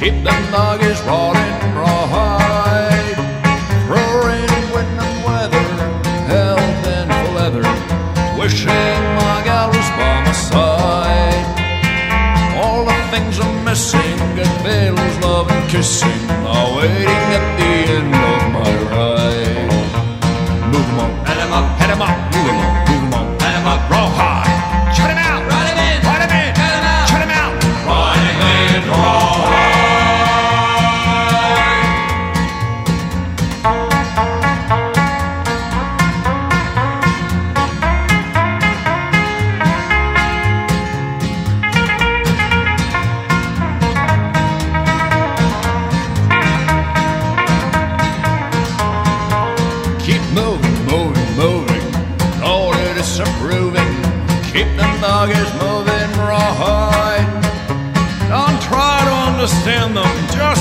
keep them doggies rolling rawhide. Through rain, wind and weather, held in for leather, wishing my gal was by my side. All the things I'm missing, good bills, love and kissing, are waiting at the end of my ride. Move 'em on, head 'em up, head 'em up, move 'em on, move 'em on, head 'em up, rawhide. Shut 'em out, ride 'em in, ride 'em in, head 'em out, shut 'em out, ride 'em in, rawhide. Moving, moving, moving, Lord, it's improving. Keep them doggies moving rawhide. Don't try to understand them, just